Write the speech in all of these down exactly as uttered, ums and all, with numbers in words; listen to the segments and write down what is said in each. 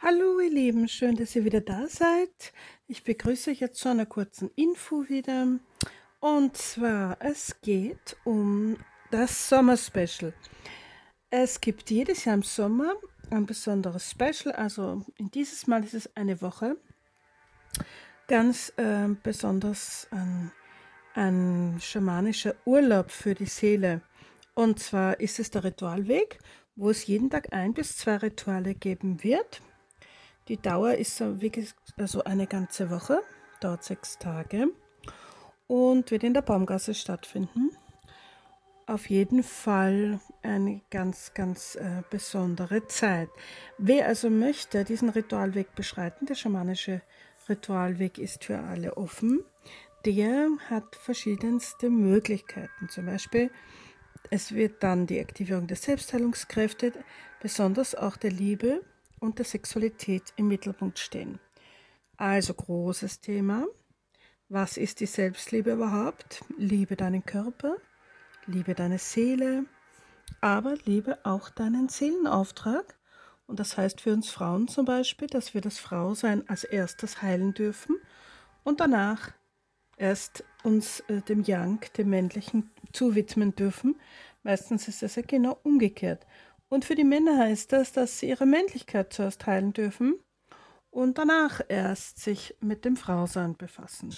Hallo ihr Lieben, schön, dass ihr wieder da seid. Ich begrüße euch jetzt zu einer kurzen Info wieder. Und zwar, es geht um das Sommer-Special. Es gibt jedes Jahr im Sommer ein besonderes Special, also in dieses Mal ist es eine Woche. Ganz äh, besonders ein, ein schamanischer Urlaub für die Seele. Und zwar ist es der Ritualweg, wo es jeden Tag ein bis zwei Rituale geben wird. Die Dauer ist so wie ges- also eine ganze Woche, dauert sechs Tage und wird in der Baumgasse stattfinden. Auf jeden Fall eine ganz, ganz äh, besondere Zeit. Wer also möchte diesen Ritualweg beschreiten, der schamanische Ritualweg ist für alle offen, der hat verschiedenste Möglichkeiten. Zum Beispiel, es wird dann die Aktivierung der Selbstheilungskräfte, besonders auch der Liebe und der Sexualität im Mittelpunkt stehen. Also großes Thema. Was ist die Selbstliebe überhaupt? Liebe deinen Körper, liebe deine Seele, aber liebe auch deinen Seelenauftrag. Und das heißt für uns Frauen zum Beispiel, dass wir das Frausein als erstes heilen dürfen und danach erst uns äh, dem Yang, dem Männlichen, zuwidmen dürfen. Meistens ist es ja genau umgekehrt. Und für die Männer heißt das, dass sie ihre Männlichkeit zuerst heilen dürfen und danach erst sich mit dem Frausein befassen.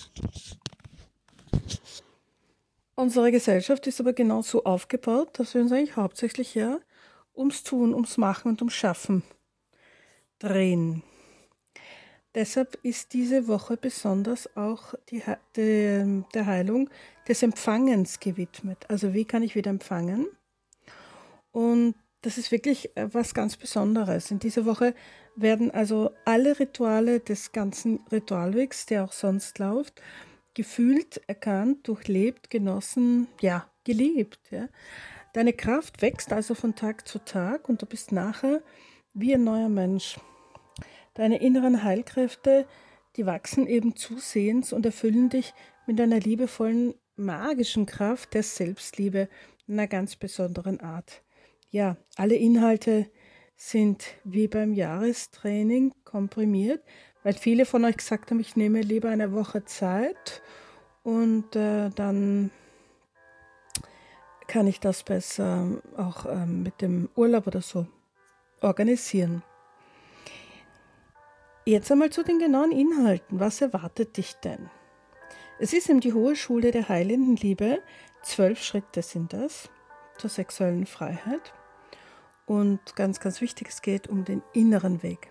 Unsere Gesellschaft ist aber genau so aufgebaut, dass wir uns eigentlich hauptsächlich ja ums Tun, ums Machen und ums Schaffen drehen. Deshalb ist diese Woche besonders auch die, die, der Heilung des Empfangens gewidmet. Also wie kann ich wieder empfangen? Und das ist wirklich was ganz Besonderes. In dieser Woche werden also alle Rituale des ganzen Ritualwegs, der auch sonst läuft, gefühlt, erkannt, durchlebt, genossen, ja, gelebt. Ja. Deine Kraft wächst also von Tag zu Tag und du bist nachher wie ein neuer Mensch. Deine inneren Heilkräfte, die wachsen eben zusehends und erfüllen dich mit einer liebevollen, magischen Kraft der Selbstliebe in einer ganz besonderen Art. Ja, alle Inhalte sind wie beim Jahrestraining komprimiert, weil viele von euch gesagt haben, ich nehme lieber eine Woche Zeit und äh, dann kann ich das besser auch äh, mit dem Urlaub oder so organisieren. Jetzt einmal zu den genauen Inhalten. Was erwartet dich denn? Es ist eben die hohe Schule der heilenden Liebe. Zwölf Schritte sind das zur sexuellen Freiheit. Und ganz, ganz wichtig, es geht um den inneren Weg.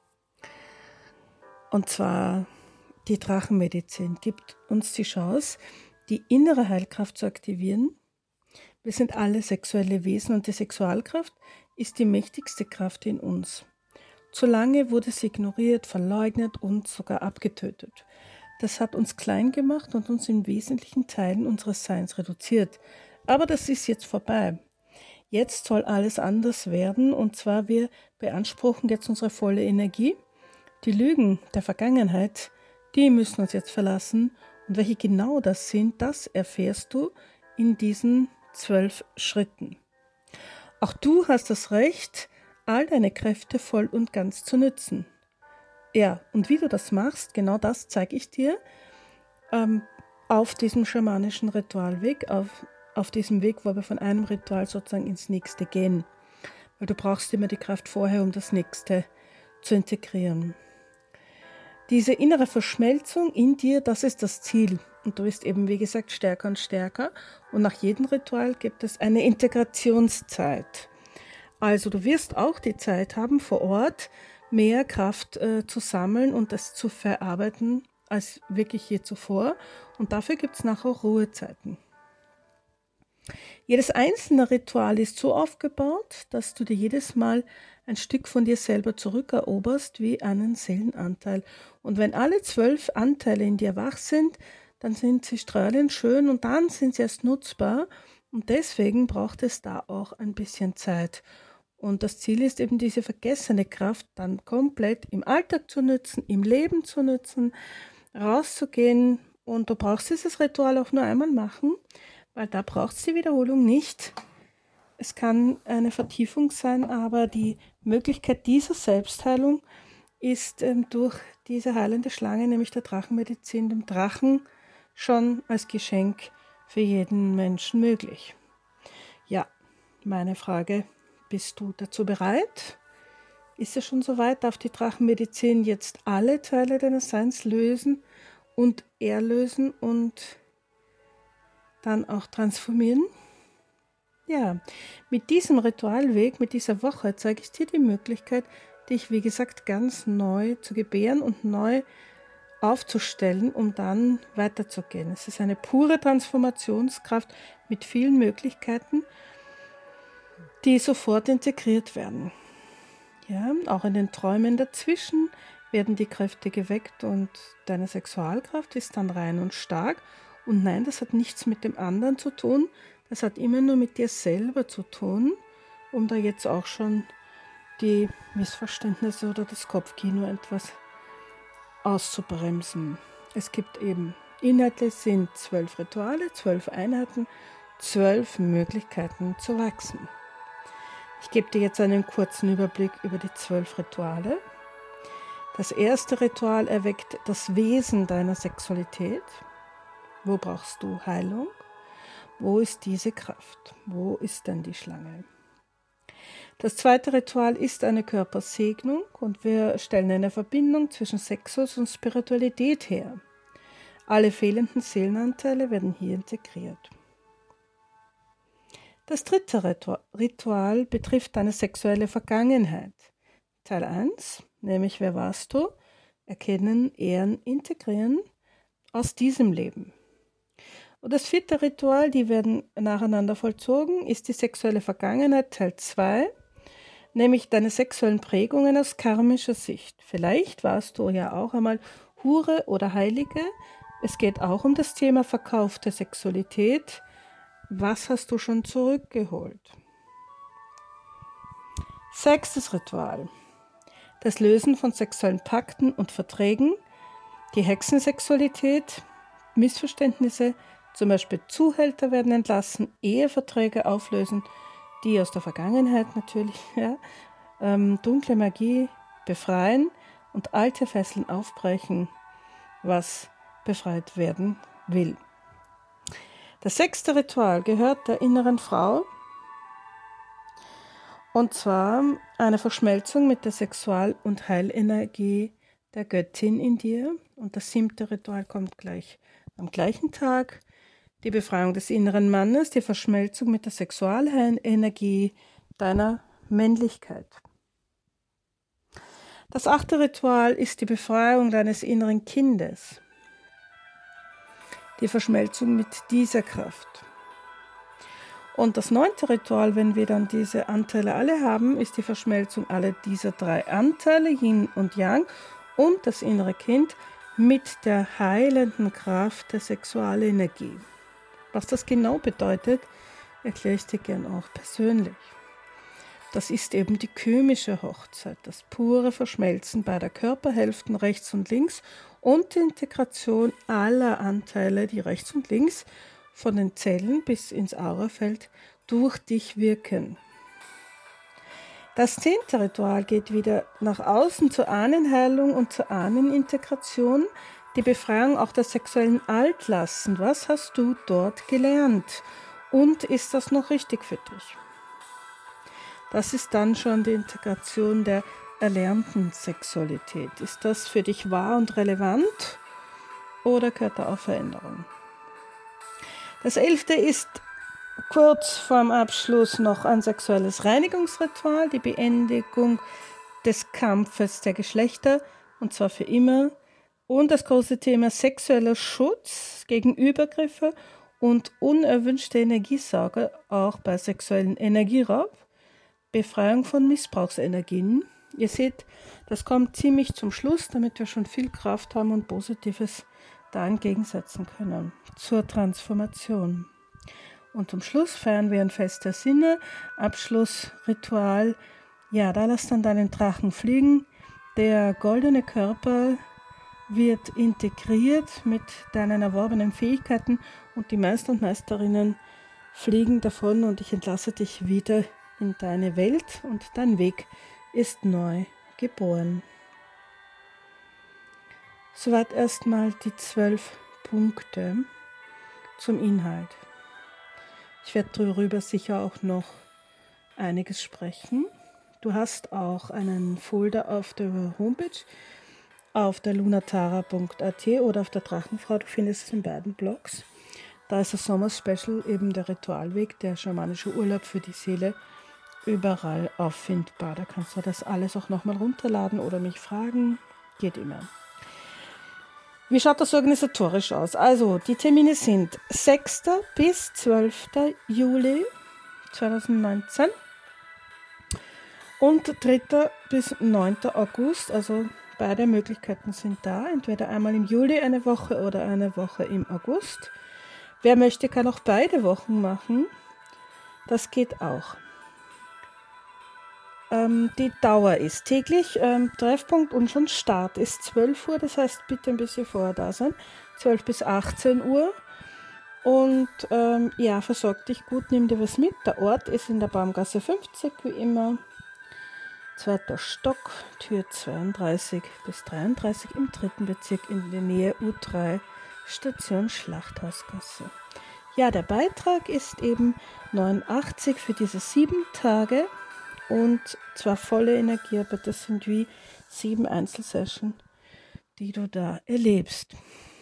Und zwar die Drachenmedizin gibt uns die Chance, die innere Heilkraft zu aktivieren. Wir sind alle sexuelle Wesen und die Sexualkraft ist die mächtigste Kraft in uns. Zu lange wurde sie ignoriert, verleugnet und sogar abgetötet. Das hat uns klein gemacht und uns in wesentlichen Teilen unseres Seins reduziert. Aber das ist jetzt vorbei. Jetzt soll alles anders werden und zwar wir beanspruchen jetzt unsere volle Energie. Die Lügen der Vergangenheit, die müssen uns jetzt verlassen und welche genau das sind, das erfährst du in diesen zwölf Schritten. Auch du hast das Recht, all deine Kräfte voll und ganz zu nützen. Ja, und wie du das machst, genau das zeige ich dir ähm, auf diesem schamanischen Ritualweg, auf auf diesem Weg, wo wir von einem Ritual sozusagen ins nächste gehen. Weil du brauchst immer die Kraft vorher, um das nächste zu integrieren. Diese innere Verschmelzung in dir, das ist das Ziel. Und du bist eben, wie gesagt, stärker und stärker. Und nach jedem Ritual gibt es eine Integrationszeit. Also du wirst auch die Zeit haben, vor Ort mehr Kraft äh, zu sammeln und das zu verarbeiten, als wirklich je zuvor. Und dafür gibt es nachher auch Ruhezeiten. Jedes einzelne Ritual ist so aufgebaut, dass du dir jedes Mal ein Stück von dir selber zurückeroberst wie einen Seelenanteil. Und wenn alle zwölf Anteile in dir wach sind, dann sind sie strahlend schön und dann sind sie erst nutzbar. Und deswegen braucht es da auch ein bisschen Zeit. Und das Ziel ist eben diese vergessene Kraft dann komplett im Alltag zu nutzen, im Leben zu nutzen, rauszugehen. Und du brauchst dieses Ritual auch nur einmal machen, weil da braucht es die Wiederholung nicht. Es kann eine Vertiefung sein, aber die Möglichkeit dieser Selbstheilung ist ähm, durch diese heilende Schlange, nämlich der Drachenmedizin, dem Drachen schon als Geschenk für jeden Menschen möglich. Ja, meine Frage, bist du dazu bereit? Ist es schon soweit? Darf die Drachenmedizin jetzt alle Teile deines Seins lösen und erlösen und dann auch transformieren? Ja, mit diesem Ritualweg, mit dieser Woche zeige ich dir die Möglichkeit, dich, wie gesagt, ganz neu zu gebären und neu aufzustellen, um dann weiterzugehen. Es ist eine pure Transformationskraft mit vielen Möglichkeiten, die sofort integriert werden. Ja, auch in den Träumen dazwischen werden die Kräfte geweckt und deine Sexualkraft ist dann rein und stark. Und nein, das hat nichts mit dem anderen zu tun, das hat immer nur mit dir selber zu tun, um da jetzt auch schon die Missverständnisse oder das Kopfkino etwas auszubremsen. Es gibt eben, inhaltlich sind zwölf Rituale, zwölf Einheiten, zwölf Möglichkeiten zu wachsen. Ich gebe dir jetzt einen kurzen Überblick über die zwölf Rituale. Das erste Ritual erweckt das Wesen deiner Sexualität. Wo brauchst du Heilung? Wo ist diese Kraft? Wo ist denn die Schlange? Das zweite Ritual ist eine Körpersegnung und wir stellen eine Verbindung zwischen Sexus und Spiritualität her. Alle fehlenden Seelenanteile werden hier integriert. Das dritte Ritual betrifft deine sexuelle Vergangenheit. Teil eins, nämlich wer warst du? Erkennen, ehren, integrieren aus diesem Leben. Und das vierte Ritual, die werden nacheinander vollzogen, ist die sexuelle Vergangenheit, Teil zwei, nämlich deine sexuellen Prägungen aus karmischer Sicht. Vielleicht warst du ja auch einmal Hure oder Heilige. Es geht auch um das Thema verkaufte Sexualität. Was hast du schon zurückgeholt? Sechstes Ritual. Das Lösen von sexuellen Pakten und Verträgen, die Hexensexualität, Missverständnisse, zum Beispiel Zuhälter werden entlassen, Eheverträge auflösen, die aus der Vergangenheit natürlich, ja, ähm, dunkle Magie befreien und alte Fesseln aufbrechen, was befreit werden will. Das sechste Ritual gehört der inneren Frau, und zwar eine Verschmelzung mit der Sexual- und Heilenergie der Göttin in dir. Und das siebte Ritual kommt gleich am gleichen Tag. Die Befreiung des inneren Mannes, die Verschmelzung mit der Sexualenergie deiner Männlichkeit. Das achte Ritual ist die Befreiung deines inneren Kindes. Die Verschmelzung mit dieser Kraft. Und das neunte Ritual, wenn wir dann diese Anteile alle haben, ist die Verschmelzung aller dieser drei Anteile, Yin und Yang, und das innere Kind mit der heilenden Kraft der Sexualenergie. Was das genau bedeutet, erkläre ich dir gern auch persönlich. Das ist eben die kymische Hochzeit, das pure Verschmelzen beider Körperhälften rechts und links und die Integration aller Anteile, die rechts und links von den Zellen bis ins Aurafeld durch dich wirken. Das zehnte Ritual geht wieder nach außen zur Ahnenheilung und zur Ahnenintegration, die Befreiung auch der sexuellen Altlasten. Was hast du dort gelernt? Und ist das noch richtig für dich? Das ist dann schon die Integration der erlernten Sexualität. Ist das für dich wahr und relevant oder gehört da auch Veränderung? Das elfte ist kurz vorm Abschluss noch ein sexuelles Reinigungsritual, die Beendigung des Kampfes der Geschlechter, und zwar für immer. Und das große Thema sexueller Schutz gegen Übergriffe und unerwünschte Energiesauger, auch bei sexuellen Energieraub, Befreiung von Missbrauchsenergien. Ihr seht, das kommt ziemlich zum Schluss, damit wir schon viel Kraft haben und Positives da entgegensetzen können zur Transformation. Und zum Schluss feiern wir ein Fest der Sinne, Abschlussritual. Ja, da lass dann deinen Drachen fliegen. Der goldene Körper wird integriert mit deinen erworbenen Fähigkeiten und die Meister und Meisterinnen fliegen davon und ich entlasse dich wieder in deine Welt und dein Weg ist neu geboren. Soweit erstmal die zwölf Punkte zum Inhalt. Ich werde darüber sicher auch noch einiges sprechen. Du hast auch einen Folder auf der Homepage, auf der lunatara punkt a t oder auf der Drachenfrau. Du findest es in beiden Blogs. Da ist das Sommer-Special, eben der Ritualweg, der schamanische Urlaub für die Seele, überall auffindbar. Da kannst du das alles auch nochmal runterladen oder mich fragen. Geht immer. Wie schaut das organisatorisch aus? Also, die Termine sind sechster bis zwölfter Juli zweitausendneunzehn und dritter bis neunter August. Also, beide Möglichkeiten sind da. Entweder einmal im Juli eine Woche oder eine Woche im August. Wer möchte, kann auch beide Wochen machen. Das geht auch. Ähm, die Dauer ist täglich. Ähm, Treffpunkt und schon Start ist zwölf Uhr. Das heißt, bitte ein bisschen vorher da sein. zwölf bis achtzehn Uhr. Und ähm, ja, versorg dich gut, nimm dir was mit. Der Ort ist in der Baumgasse fünfzig, wie immer. Zweiter Stock, Tür zweiunddreißig bis dreiunddreißig im dritten Bezirk in der Nähe U drei, Station Schlachthausgasse. Ja, der Beitrag ist eben neunundachtzig für diese sieben Tage und zwar volle Energie, aber das sind wie sieben Einzelsessions, die du da erlebst.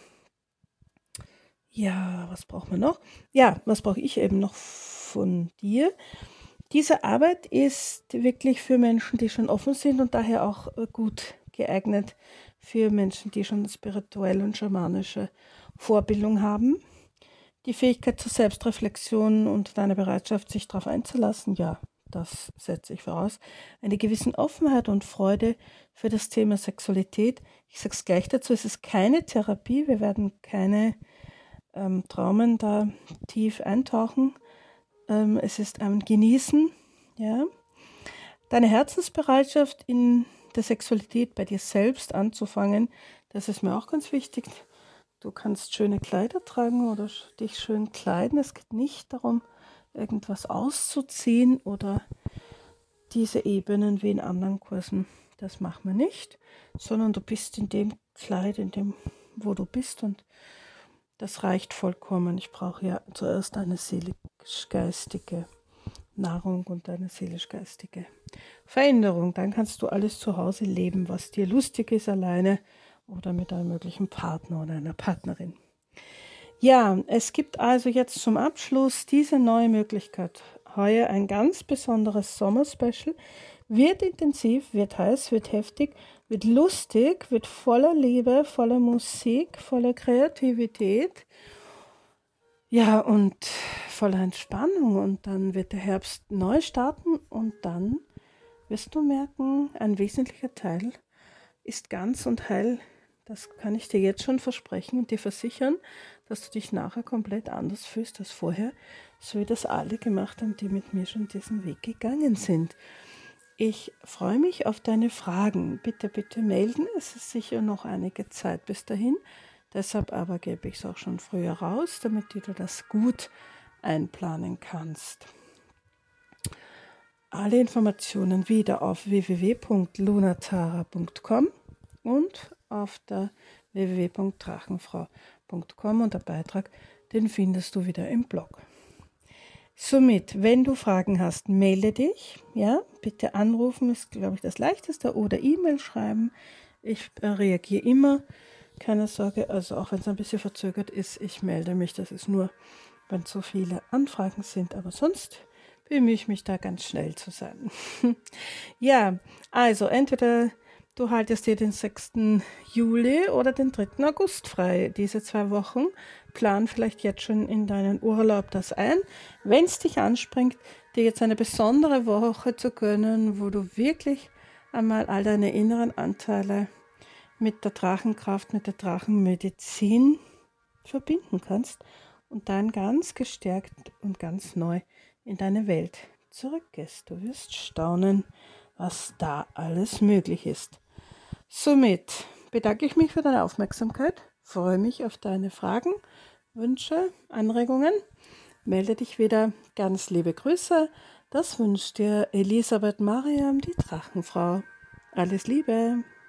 Ja, was braucht man noch? Ja, was brauche ich eben noch von dir? Diese Arbeit ist wirklich für Menschen, die schon offen sind und daher auch gut geeignet für Menschen, die schon spirituelle und schamanische Vorbildung haben. Die Fähigkeit zur Selbstreflexion und deine Bereitschaft, sich darauf einzulassen, ja, das setze ich voraus. Eine gewisse Offenheit und Freude für das Thema Sexualität. Ich sage es gleich dazu, es ist keine Therapie, wir werden keine ähm, Traumen da tief eintauchen. Ähm, es ist ein Genießen, ja. Deine Herzensbereitschaft in der Sexualität bei dir selbst anzufangen, das ist mir auch ganz wichtig. Du kannst schöne Kleider tragen oder dich schön kleiden. Es geht nicht darum, irgendwas auszuziehen oder diese Ebenen wie in anderen Kursen. Das machen wir nicht, sondern du bist in dem Kleid, in dem, wo du bist und das reicht vollkommen. Ich brauche ja zuerst eine seelisch-geistige Nahrung und eine seelisch-geistige Veränderung. Dann kannst du alles zu Hause leben, was dir lustig ist, alleine oder mit einem möglichen Partner oder einer Partnerin. Ja, es gibt also jetzt zum Abschluss diese neue Möglichkeit. Heuer ein ganz besonderes Sommer-Special. Wird intensiv, wird heiß, wird heftig, wird lustig, wird voller Liebe, voller Musik, voller Kreativität. Ja, und voller Entspannung. Und dann wird der Herbst neu starten und dann wirst du merken, ein wesentlicher Teil ist ganz und heil. Das kann ich dir jetzt schon versprechen und dir versichern, dass du dich nachher komplett anders fühlst als vorher, so wie das alle gemacht haben, die mit mir schon diesen Weg gegangen sind. Ich freue mich auf deine Fragen. Bitte, bitte melden. Es ist sicher noch einige Zeit bis dahin. Deshalb aber gebe ich es auch schon früher raus, damit du das gut einplanen kannst. Alle Informationen wieder auf w w w punkt lunatara punkt com und auf der w w w punkt drachenfrau punkt com und der Beitrag, den findest du wieder im Blog. Somit, wenn du Fragen hast, melde dich. Ja, bitte anrufen, ist, glaube ich, das Leichteste, oder E-Mail schreiben. Ich äh, reagiere immer, keine Sorge, also auch wenn es ein bisschen verzögert ist, ich melde mich. Das ist nur, wenn so viele Anfragen sind, aber sonst bemühe ich mich da ganz schnell zu sein. Ja, also entweder du haltest dir den sechsten Juli oder den dritten August frei, diese zwei Wochen. Plan vielleicht jetzt schon in deinen Urlaub das ein. Wenn es dich anspringt, dir jetzt eine besondere Woche zu gönnen, wo du wirklich einmal all deine inneren Anteile mit der Drachenkraft, mit der Drachenmedizin verbinden kannst und dann ganz gestärkt und ganz neu in deine Welt zurückgehst. Du wirst staunen, was da alles möglich ist. Somit bedanke ich mich für deine Aufmerksamkeit, freue mich auf deine Fragen, Wünsche, Anregungen. Melde dich wieder. Ganz liebe Grüße. Das wünscht dir Elisabeth Mariam, die Drachenfrau. Alles Liebe.